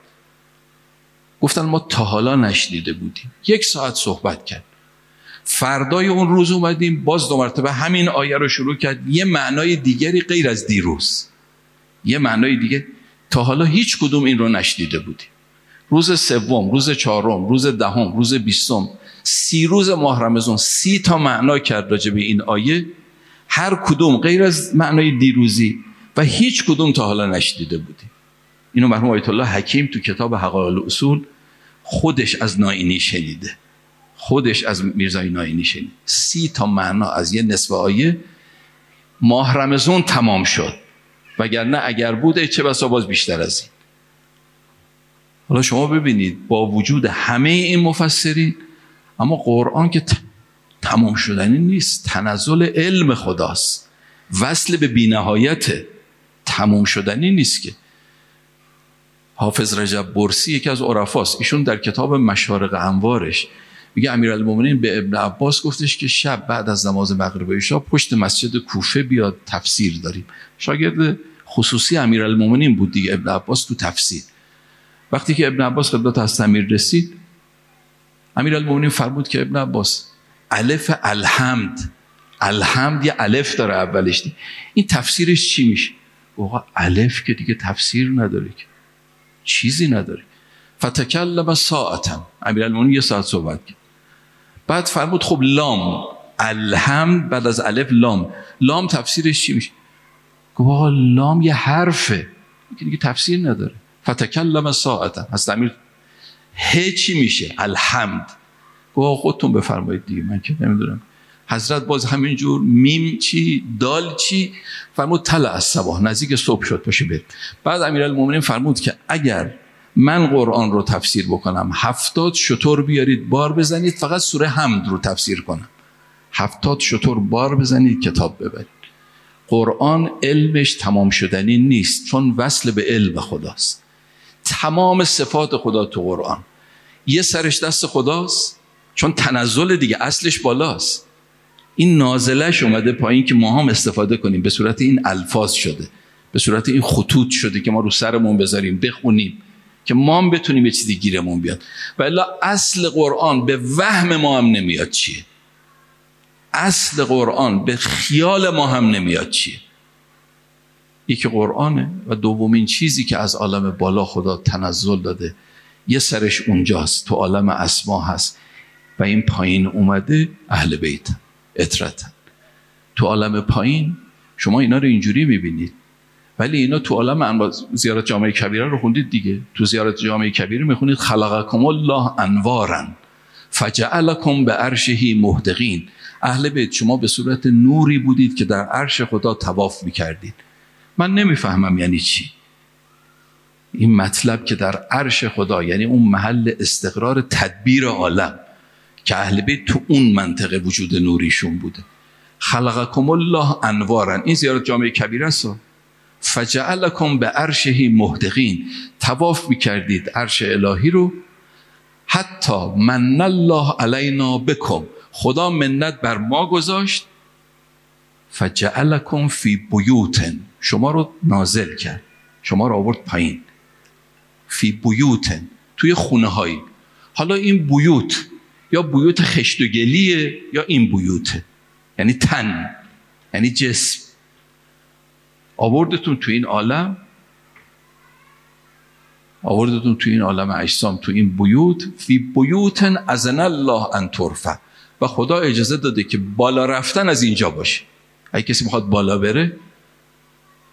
گفتن ما تا حالا نشنیده بودیم. یک ساعت صحبت کرد. فردای اون روز اومدیم باز دو مرتبه همین آیه رو شروع کرد، یه معنای دیگری غیر از دیروز، یه معنای دیگه تا حالا هیچ کدوم این رو نشنیده بودیم. روز سوم، روز چهارم، روز دهم، روز بیستم، سی روز ماه رمضان سی تا معنا کرد راجع به این آیه، هر کدوم غیر از معنای دیروزی و هیچ کدوم تا حالا نشنیده بودیم. اینو مرحوم آیت الله حکیم تو کتاب حقایق الاصول خودش از نائینی شنیده، خودش از میرزای نائینی شنید. سی تا معنا از یه نصف آیه ماه رمضان تمام شد، وگرنه اگر بوده چه بسا باز بیشتر از این. حالا شما ببینید با وجود همه این مفسرین، اما قرآن که تمام شدنی نیست، تنزل علم خداست، وصل به بی‌نهایت، تمام شدنی نیست که. حافظ رجب برسی یکی از عرفاست، ایشون در کتاب مشارق انوارش میگه امیرالمومنین به ابن عباس گفتش که شب بعد از نماز مغرب و عشا پشت مسجد کوفه بیاد تفسیر داریم. شاگرد خصوصی امیرالمومنین بود دیگه ابن عباس تو تفسیر. وقتی که ابن عباس خدمت حضرت امیر رسید، امیرالمومنین فرمود که ابن عباس الف الحمد، الحمد یه الف داره اولش دی. این تفسیرش چی میشه؟ آقا الف که دیگه تفسیر نداره که، چیزی نداره. فتکلم ساعتا، امیرالمومنین یه ساعت صحبت کرد. بعد فرمود خب لام، الحمد بعد از الف لام، لام تفسیرش چی میشه؟ گفت آقا لام یه حرفه که دیگه تفسیر نداره. فتکلم ساعتا، حضرت امیر ه چی میشه؟ الحمد. گفت خودتون بفرمایید دیگه، من که نمیدونم. حضرت باز همینجور میم چی دال چی فرمود طلع الصباح، نزدیک صبح شد باشه بریم. بعد امیرالمومنین فرمود که اگر من قرآن رو تفسیر بکنم هفتاد شتر بیارید بار بزنید، فقط سوره حمد رو تفسیر کنم، هفتاد شتر بار بزنید کتاب ببرید. قرآن علمش تمام شدنی نیست، چون وصل به علم خداست. تمام صفات خدا تو قرآن، یه سرش دست خداست چون تنزل دیگه اصلش بالاست، این نازلش اومده پایین که ما هم استفاده کنیم، به صورت این الفاظ شده، به صورت این خطوط شده که ما رو سرمون بذاریم بخونیم که ما هم بتونیم یه چیزی گیرمون بیاد. و الا اصل قرآن به وهم ما هم نمیاد چیه، اصل قرآن به خیال ما هم نمیاد چیه. یکی قرآنه و دومین چیزی که از عالم بالا خدا تنزل داده یه سرش اونجاست، تو عالم اسما هست و این پایین اومده اهل بیت اطرتن. تو عالم پایین شما اینا رو اینجوری میبینید، ولی اینا تو عالم انواع. زیارت جامع کبیره رو خوندید دیگه، تو زیارت جامع کبیره میخونید خلقکم الله انوارا فجعلکم به عرشه مهدقین. اهل بیت شما به صورت نوری بودید که در عرش خدا طواف میکردید. من نمیفهمم یعنی چی این مطلب که در عرش خدا، یعنی اون محل استقرار تدبیر عالم، که اهل بیت تو اون منطقه وجود نوریشون بوده. خلقکم الله انوارا، این زیارت جامع کبیره است. فجعلکم به عرشه مهدقین، طواف میکردید عرش الهی رو. حتی من الله علینا بکم، خدا منت بر ما گذاشت. فجعلکم فی بیوتن، شما رو نازل کرد، شما رو آورد پایین. فی بیوتن، توی خونه هایی. حالا این بیوت یا بیوت خشت و گلیه یا این بیوته، یعنی تن، یعنی جسم. آوردتون تو این عالم، آوردتون تو این عالم اجسام، تو این بیوت. فی بیوتن اذن الله ان ترفع، و خدا اجازه داده که بالا رفتن از اینجا باشه. اگه کسی میخواد بالا بره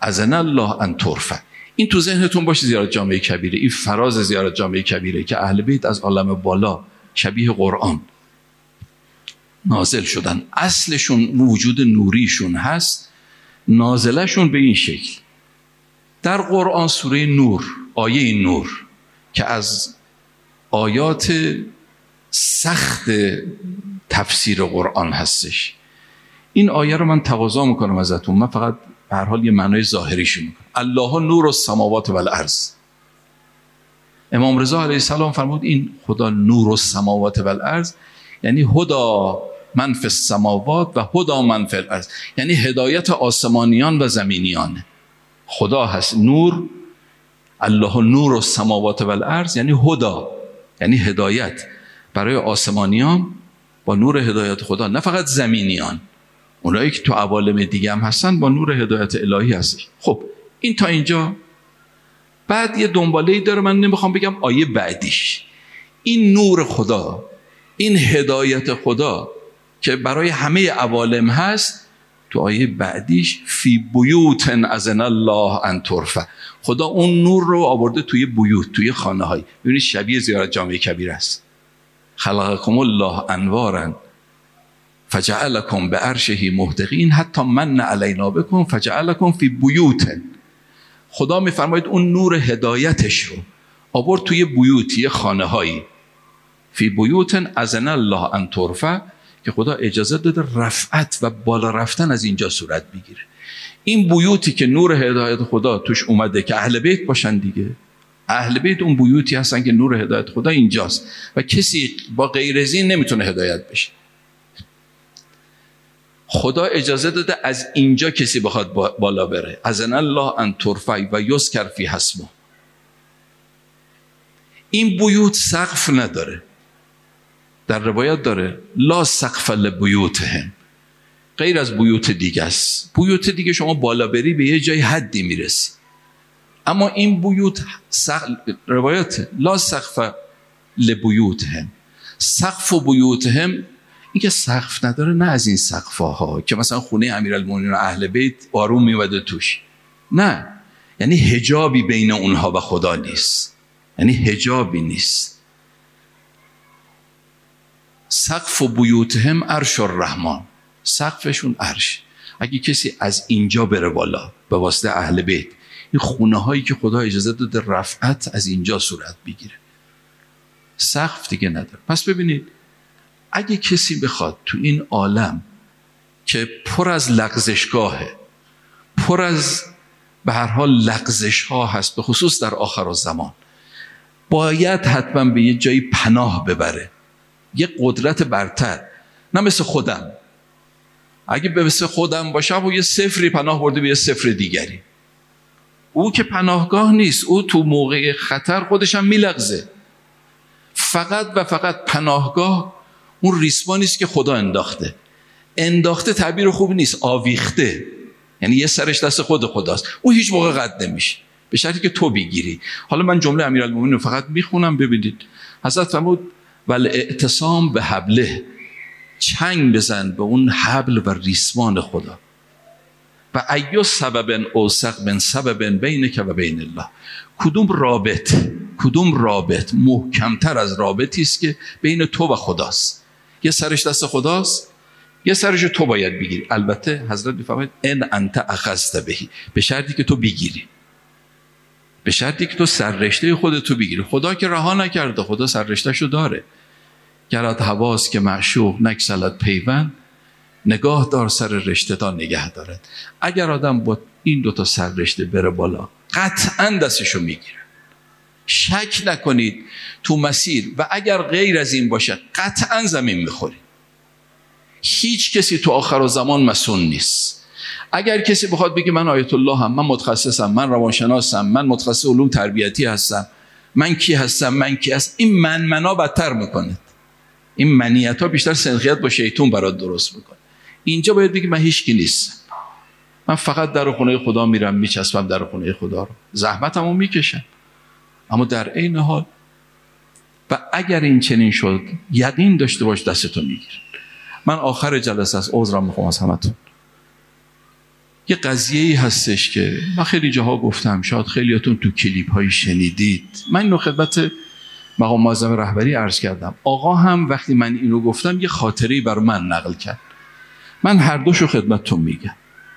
اذن الله ان ترفع. این تو ذهنتون باشه. زیارت جامع کبیره، این فراز زیارت جامع کبیره که اهل بیت از عالم بالا شبیه قرآن نازل شدن، اصلشون وجود نوریشون هست، نازلشون به این شکل. در قرآن سوره نور، آیه نور که از آیات سخت تفسیر قرآن هستش، این آیه رو من تقاضا میکنم ازتون، من فقط به هر حال یه معنای ظاهریشو میکنم. الله نور السماوات و الارض. امام رضا علیه السلام فرمود این خدا نور السماوات و الارض یعنی هدا من فی السماوات و هدا من فی الارض، یعنی هدایت آسمانیان و زمینیان. خدا هست نور، الله نور السماوات و الارض یعنی هدا، یعنی هدایت برای آسمانیان با نور هدایت خدا، نه فقط زمینیان، اونایی که تو عوالم دیگه هم هستن با نور هدایت الهی هستش. خب این تا اینجا. بعد یه دنباله‌ای داره، من نمیخوام بگم آیه بعدیش. این نور خدا، این هدایت خدا که برای همه عوالم هست، تو آیه بعدیش فی بیوت اذن الله ان ترفع، خدا اون نور رو آورده توی بیوت، توی خانه های. ببینید شبیه زیارت جامع کبیر است. خلقکم الله انوارا فجعلکم بعرشه محدقین حتی من علینا بکم فجعلکم فی بیوت. خدا میفرماید اون نور هدایتش رو آورد توی بیوت، یه خانه هایی. فی بیوت اذن الله ان ترفع، که خدا اجازه داده رفعت و بالا رفتن از اینجا صورت بگیره. این بیوتی که نور هدایت خدا توش اومده که اهل بیت باشن دیگه، اهل بیت اون بیوتی هستن که نور هدایت خدا اینجاست و کسی با غیر از این نمیتونه هدایت بشه. خدا اجازه داده از اینجا کسی بخواد بالا بره. اذن الله ان ترفع و یذکر فی اسمه. این بیوت سقف نداره، در روایت داره لا سقف لبیوتهم، غیر از بیوت دیگه است. بیوت دیگه شما بالا بری به یه جای حدی میرسی، اما این بیوت سقف، روایت لا سقف لبیوتهم، سقف و بیوتهم، این که سقف نداره، نه از این سقف‌ها که مثلا خونه امیرالمومنین و اهل بیت بارون میومده توش، نه، یعنی حجابی بین اونها و خدا نیست، یعنی حجابی نیست. سقف و بیوتهم عرش الرحمن، سقفشون عرش. اگه کسی از اینجا بره بالا به واسطه اهل بیت، این خونه هایی که خدا اجازه داده رفعت از اینجا صورت بگیره، سقف دیگه نداره. پس ببینید اگه کسی بخواد تو این عالم که پر از لغزشگاهه، پر از به هر حال لغزش ها هست، به خصوص در آخر الزمان، باید حتما به یه جایی پناه ببره، یه قدرت برتر، نه مثل خودم. اگه به مثل خودم باشم و یه صفری پناه برده به یه صفر دیگری، او که پناهگاه نیست، او تو موقع خطر خودش هم میلغزه. فقط و فقط پناهگاه اون ریسمانی است که خدا انداخته. انداخته تعبیر خوب نیست، آویخته، یعنی یه سرش دست خود خداست، او هیچ موقع قد نمیشه به شرطی که تو بگیری. حالا من جمله امیرالمومنین رو فقط میخونم، ببینید. حضرت فرمود والاعتصام به حبله، چنگ بزن به اون حبل و ریسمان خدا. و ایو سبب اوثق من سبب بینک و بین الله، کدوم رابط، کدوم رابط محکمتر از رابطی است که بین تو و خداست. یه سرش دست خداست، یه سرش تو باید بگیری. البته حضرت میفرماید ان انت اخذت بهی، به شرطی که تو بگیری، به شرطی که تو سررشته خودت تو بگیری. خدا که رها نکرده، خدا سررشته‌شو داره. گرت حواس که معشوق نکسلت پیوند، نگاه دار سر رشته تا نگه دارد. اگر آدم با این دوتا سر رشته بره بالا، قطعا دستشو میگیره. شک نکنید تو مسیر، و اگر غیر از این باشه قطعا زمین میخوری. هیچ کسی تو آخر و زمان مسئول نیست. اگر کسی بخواد بگه من آیت الله هم، من متخصصم، من روانشناسم، من متخصص علوم تربیتی هستم، من کی هستم، من کی هستم، این من منا بدتر میکنه. این منیت ها بیشتر سنخیت با شیطون برات درست میکنه. اینجا باید بگی من هیچ کی نیستم، من فقط در خونه خدا میرم، میچسبم در خونه خدا رو، زحمتمو میکشم، اما در عین حال و اگر این چنین شد یقین داشته باش دستتو میگیره. من آخر جلسه از عذرم میخوام از همتون، یه قضیه‌ای هستش که من خیلی جاها گفتم، شاید خیلیاتون تو کلیپ هایی شنیدید. من اینو خدمت مقام معظم رهبری عرض کردم. آقا هم وقتی من اینو گفتم یه خاطره‌ای برای من نقل کرد. من هر دوشو خدمتتون میگم.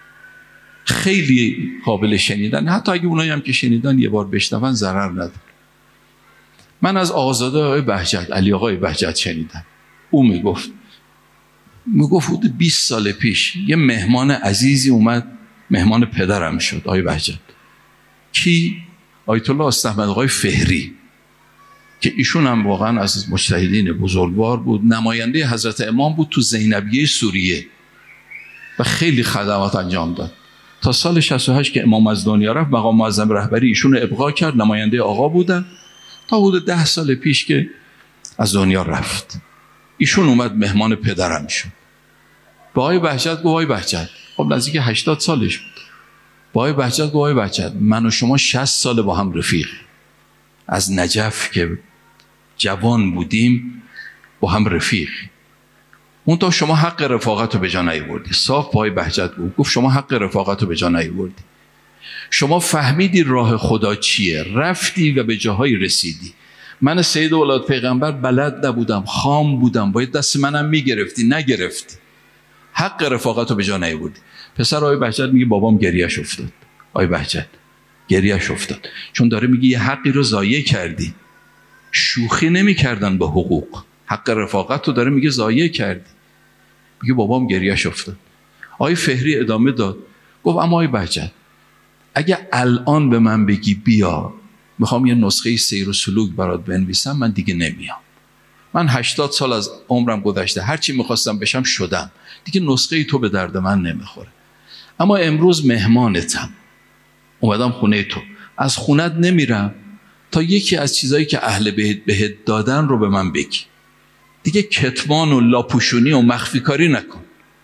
خیلی قابل شنیدن، حتی اگه اونایی هم که شنیدن یه بار بشنون ضرر نداره. من از آقازاده آقای بهجت، علی آقای بهجت شنیدم. او میگفت میگفت حدود بیست سال پیش یه مهمان عزیزی اومد، مهمان پدرم شد آقای بهجت. کی؟ آیت الله استحمد آقای فهری که ایشون هم واقعا از مجتهدین بزرگوار بود، نماینده حضرت امام بود تو زینبیه سوریه و خیلی خدمات انجام داد. تا سال شصت و هشت که امام از دنیا رفت، مقام معظم رهبری ایشون رو ابقا کرد، نماینده آقا بودن تا حدود ده سال پیش که از دنیا رفت. ایشون اومد مهمان پدرم شد. با آقای بهجت گفت آقای بهجت، خب نزدیک هشتاد سالش بود. با آقای بهجت گفت آقای بهجت، من و شما شصت سال با هم رفیق، از نجف که جوان بودیم با هم رفیق. اون تا شما حق رفاقت رو به جا نیاوردی. صاف پای بهجت بود، گفت شما حق رفاقت رو به جا نیاوردی. شما فهمیدی راه خدا چیه، رفتی و به جاهای رسیدی. من سید اولاد پیغمبر بلد نبودم، خام بودم، باید دست منم میگرفتی، نگرفتی. حق رفاقت رو به جا نیاوردی. پسر آقای بهجت میگه بابام گریه‌اش افتاد. آقای بهجت گریه‌اش افتاد، چون داره میگه یه حقی رو ضایع کردی. شوخی نمی‌کردن با حقوق، حق رفاقت رو داره میگه ضایع کردی. میگه بابام گریه‌اش افتاد. آقای فهری ادامه داد، گفت اما آقای بهجت، اگه الان به من بگی بیا میخوام یه نسخه سیر و سلوک برات بنویسم، من دیگه نمیام. من هشتاد سال از عمرم گذشته، هرچی میخواستم بشم شدم، دیگه نسخه تو به درد من نمیخوره. اما امروز مهمانتم، اومدم خونه تو، از خونت نمیرم تا یکی از چیزایی که اهل بهت بهت دادن رو به من بگی. دیگه کتمان و لاپوشونی و مخفی کاری نکن.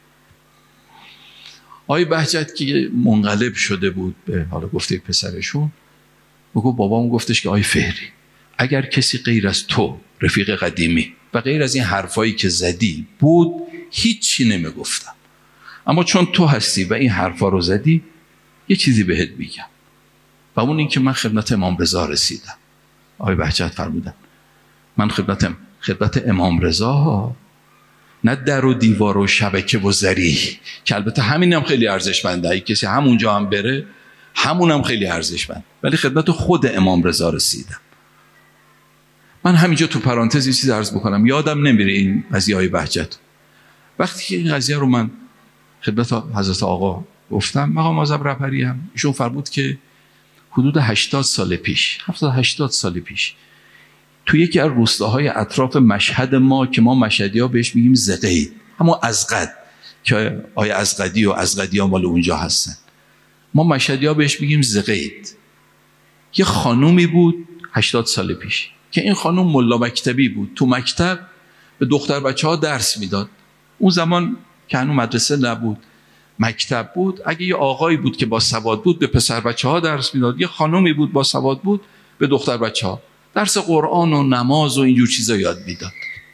آقای بهجت که منقلب شده بود به حالا گفته پسرشون، بگو بابام گفتش که آقای فهری، اگر کسی غیر از تو رفیق قدیمی و غیر از این حرفایی که زدی بود، هیچی نمیگفتم. اما چون تو هستی و این حرفا رو زدی، یه چیزی بهت میگم. و اون این که من خدمت امام رضا رسیدم. آقای بهجت فرمودن من خدمت خدمت امام رضا ها، نه در و دیوار و شبکه و زری، که البته همین هم خیلی ارزشمنده، اگه کسی همونجا هم بره همون هم خیلی ارزشمند، ولی خدمت خود امام رضا رسیدم. من همینجا تو پرانتز یه چیز عرض بکنم، یادم نمیره این قضیه های بهجت. وقتی که این قضیه رو من خدمت حضرت آقا گفتم، مقام معظم رهبری هم ایشون فرمود که حدود هشتاد سال پیش، هفتاد هشتاد سال پیش، تو یکی از روستاهای اطراف مشهد ما که ما مشهدی‌ها بهش میگیم زقید، اما ازقد که آیه ازقدی و ازقدی ها مال اونجا هستن، ما مشهدی‌ها بهش میگیم زقید. یه خانومی بود هشتاد سال پیش که این خانوم ملا مکتبی بود، تو مکتب به دختر بچه ها درس میداد. اون زمان که هنوز مدرسه نبود، مکتب بود. اگه یه آقایی بود که با سواد بود به پسر بچه ها درس میداد، یه خانومی بود با سواد بود به دختر بچه ها درس قرآن و نماز و اینجور چیزا یاد میداد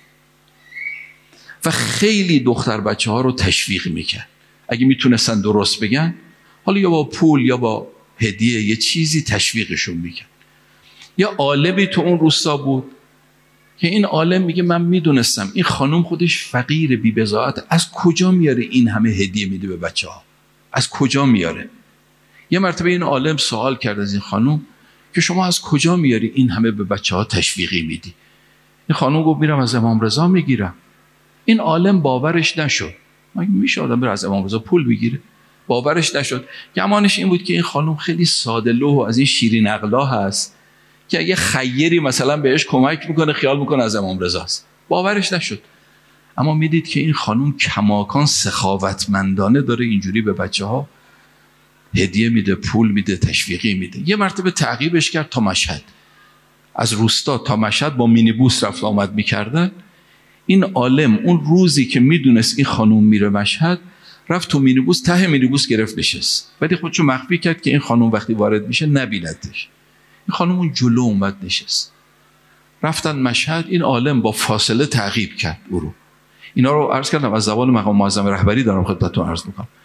و خیلی دختر بچه ها رو تشویق میکرد. اگه میتونستن درست بگن، حالا یا با پول یا با هدیه یه چیزی تشویقشون میکرد. یه عالمی تو اون روستا بود که این عالم میگه من میدونستم این خانم خودش فقیر بی بضاعت، از کجا میاره این همه هدیه میده به بچه ها، از کجا میاره؟ یه مرتبه این عالم سوال کرد از این خانم که شما از کجا میاری این همه به بچه ها تشویقی میدی؟ این خانم گفت میرم از امام رضا میگیرم. این عالم باورش نشد. مگه میشه آدم بره از امام رضا پول بگیره؟ باورش نشد. گمانش این بود که این خانم خیلی ساده لوح از این شیرین عقلا هست که اگه خیری مثلا بهش کمک میکنه خیال میکنه از امام رضاست. باورش نشد. اما میدید که این خانم کماکان سخاوتمندانه داره اینجوری به بچه ها هدیه میده، پول میده، تشویقی میده. یه مرتبه تعقیبش کرد تا مشهد، از روستا تا مشهد با مینیبوس رفت آمد میکردن. این عالم اون روزی که میدونست این خانم میره مشهد، رفت تو مینیبوس، ته مینیبوس گرفت نشست، ولی خودشو مخفی کرد که این خانم وقتی وارد میشه نبیندش. این خانم اون جلو اومد نشست. رفتن مشهد، این عالم با فاصله تعقیب کرد او رو. اینا رو عرض کردم از زبان مقام معظم رهبری دارم خدمتتون عرض میکنم.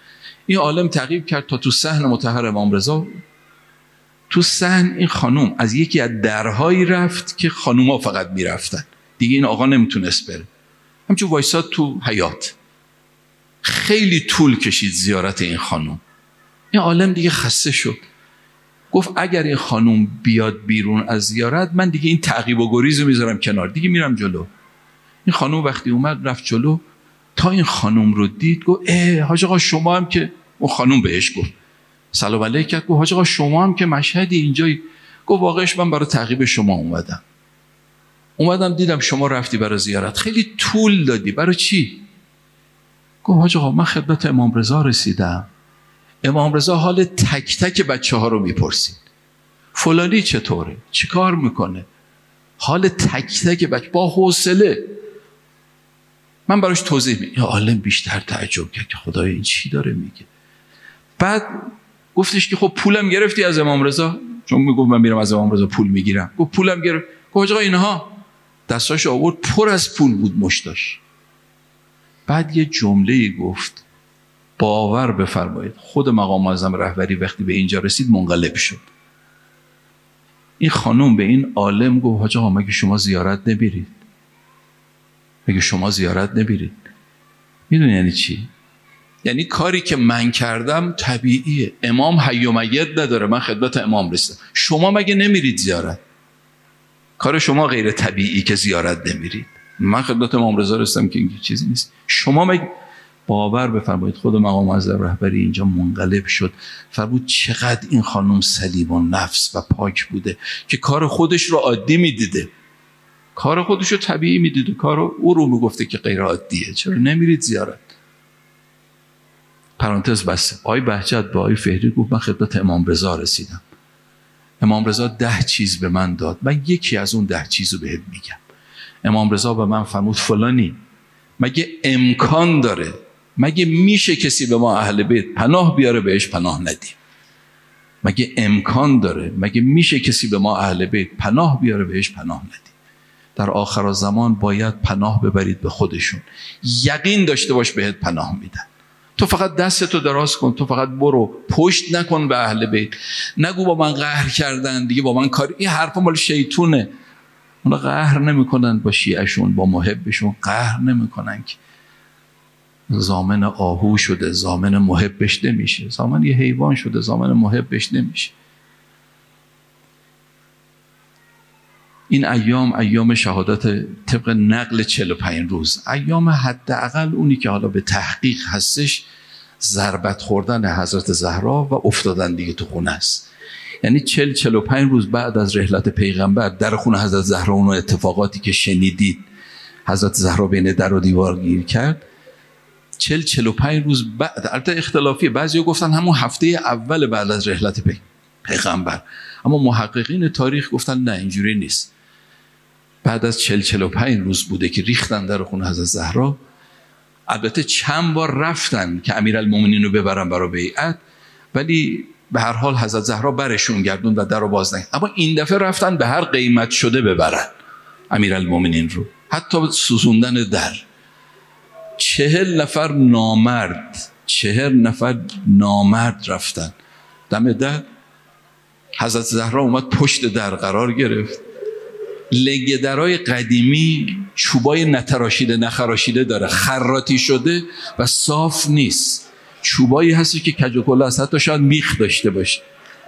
این عالم تعقیب کرد تا تو صحن مطهر امام رضا. تو صحن این خانوم از یکی از درهایی رفت که خانوما فقط میرفتن، دیگه این آقا نمیتونست بره، همچون وایساد تو حیاط. خیلی طول کشید زیارت این خانوم. این عالم دیگه خسته شد، گفت اگر این خانوم بیاد بیرون از زیارت، من دیگه این تعقیب و گریز رو میذارم کنار، دیگه میرم جلو. این خانوم وقتی اومد رفت جلو، تا این خانوم رو دید گفت اه حاج آقا شما هم که، اون خانوم بهش گفت سلام علیک کرد، گفت حاج آقا شما هم که مشهدی اینجایی؟ گفت واقعش من برای تعقیب شما اومدم اومدم دیدم شما رفتی برای زیارت، خیلی طول دادی، برای چی؟ گفت حاج آقا من خدمت امام رضا رسیدم، امام رضا حال تک تک بچه ها رو میپرسید، فلانی چطوره، چی کار میکنه، حال تک تک بچه، با حوصله من براش توضیح میدم. یا عالم بیشتر تعجب کرد که خدای این چی داره میگه. بعد گفتش که خب پولم گرفتی از امام رضا؟ چون میگفت من میرم از امام رضا پول میگیرم. گفت پولم گرفت. گفت آقا اینها، دستاش آورد پر از پول بود مشتاش. بعد یه جمله گفت باور بفرمایید خود مقام معظم رهبری وقتی به اینجا رسید منقلب شد. این خانم به این عالم گفت حاج آقا مگه شما زیارت نمیرید؟ مگه شما زیارت نمیرید؟ میدونی یعنی چی؟ یعنی کاری که من کردم طبیعیه، امام حی و میت نداره، من خدمت امام رسیدم، شما مگه نمیرید زیارت؟ کار شما غیر طبیعی که زیارت نمیرید، من خدمت امام رضا رسیدم که این چیزی نیست. شما مگه؟ باور بفرمایید خود مقام معظم رهبری اینجا منقلب شد، فرمود چقدر این خانم سلیم و نفس و پاک بوده که کار خودش رو عادی میدیده، کار خودش رو طبیعی میدیده، کار او رو میگفته که غیر عادیه، چرا نمیرید زیارت؟ پرانتز بسته. آقای بهجت به آقای فهری گفت من خدمت امام رضا رسیدم، امام رضا ده چیز به من داد، من یکی از اون ده چیز رو بهت میگم. امام رضا به من فرمود فلانی مگه امکان داره، مگه میشه کسی به ما اهل بیت پناه بیاره بهش پناه ندیم؟ مگه امکان داره، مگه میشه کسی به ما اهل بیت پناه بیاره بهش پناه ندیم؟ در آخر زمان باید پناه ببرید به خودشون، یقین داشته باش بهت پناه میدن. تو فقط دستتو دراز کن، تو فقط برو، پشت نکن به اهل بیت، نگو با من قهر کردن دیگه با من کار، این حرفا مال شیطونه. اونا قهر نمیکنن با شیعشون، با محبشون قهر نمیکنن که ضامن آهو شده ضامن محبش نمیشه، ضامن یه حیوان شده ضامن محبش نمیشه. این ایام ایام شهادت طبق نقل چهل و پنج روز، ایام حداقل اونی که حالا به تحقیق هستش ضربت خوردن حضرت زهرا و افتادن دیگه تو خونه است. یعنی چهل چهل و پنج روز بعد از رحلت پیغمبر در خونه حضرت زهرا، اون اتفاقاتی که شنیدید، حضرت زهرا بین در و دیوار گیر کرد، چهل چهل و پنج روز بعد، البته اختلافیه، بعضیا گفتن همون هفته اول بعد از رحلت پی... پیغمبر، اما محققین تاریخ گفتن نه اینجوری نیست، بعد از چهل چهل و پنج روز بوده که ریختن در خونه حضرت زهرا. البته چند بار رفتن که امیرالمومنین رو ببرن برای بیعت، ولی به هر حال حضرت زهرا برشون گردون و در رو باز نکرد. اما این دفعه رفتن به هر قیمت شده ببرن امیرالمومنین رو، حتی سوزوندن در. چهل نفر نامرد چهل نفر نامرد رفتن دم در. حضرت زهرا اومد پشت در قرار گرفت. لنگ درای قدیمی چوبای نتراشیده نخراشیده داره، خراطی شده و صاف نیست، چوبایی هستی که کج و کله است، حتی شاید میخ داشته باشه.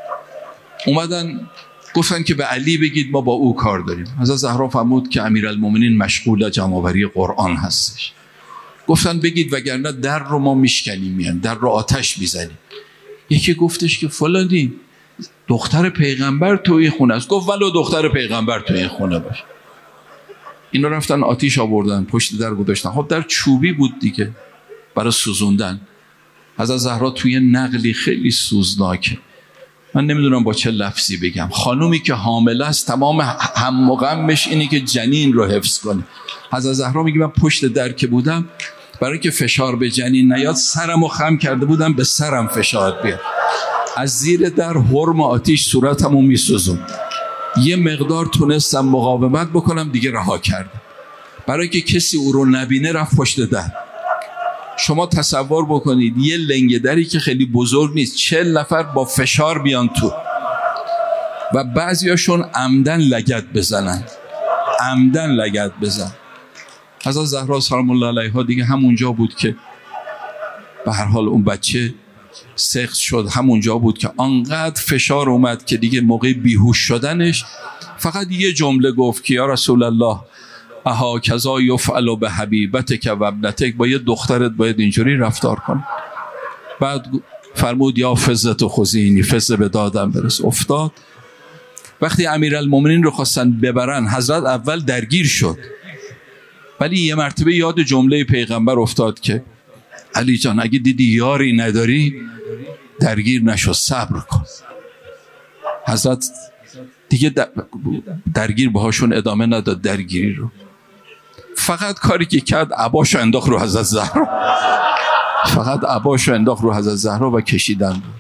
اومدن گفتن که به علی بگید ما با او کار داریم. حضرت زهرا فرمود که امیرالمومنین مشغول جمع‌آوری قرآن هستش. گفتن بگید وگرنه در رو ما میشکنیم، میان در رو آتش میزنیم. یکی گفتش که فلانی دختر پیغمبر تو این خونه است. گفت ولو دختر پیغمبر تو این خونه باشه. اینا رفتن آتیش آوردن، پشت در گذاشتن. خب در چوبی بود دیگه برای سوزوندن. حضرت زهرا توی نقلی خیلی سوزناکه، من نمیدونم با چه لفظی بگم، خانومی که حامله است تمام هم و غمش اینه که جنین رو حفظ کنه. حضرت زهرا میگه من پشت در که بودم، برای که فشار به جنین نیاد سرمو خم کرده بودم به سرم فشار بیاد، از زیر در حرم آتیش صورتمو میسوزون. یه مقدار تونستم مقاومت بکنم دیگه رها کردم، برای که کسی او رو نبینه رفت پشت در. شما تصور بکنید یه لنگه دری که خیلی بزرگ نیست، چهل نفر با فشار بیان تو و بعضیاشون عمدن لگد بزنن، عمدن لگد بزن. حضرت زهرا سلام الله علیها دیگه همونجا بود که به هر حال اون بچه سقط شد، همونجا بود که آنقدر فشار اومد که دیگه موقع بیهوش شدنش فقط یه جمله گفت که یا رسول الله اها کذا یفعل به حبیبتک و ابنتک، با یه دخترت باید اینجوری رفتار کن. بعد فرمود یا فزت و خزینی، فزه به دادم برس. افتاد. وقتی امیرالمومنین رو خواستن ببرن حضرت اول درگیر شد، ولی یه مرتبه یاد جمله پیغمبر افتاد که علی جان اگه دیدی یاری نداری درگیر نشو، صبر کن. حضرت دیگه درگیر باهاشون ادامه نداد درگیری رو، فقط کاری که کرد عباشو انداخت رو حضرت زهرا، فقط عباشو انداخت رو حضرت زهرا و کشیدن بود.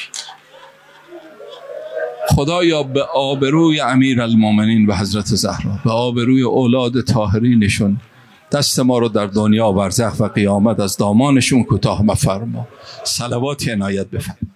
خدایا به آبروی امیرالمومنین و حضرت زهرا، به آبروی اولاد طاهرینشون دست ما رو در دنیا و برزخ و قیامت از دامانشون کوتاه مفرما. صلوات عنایت بفرما.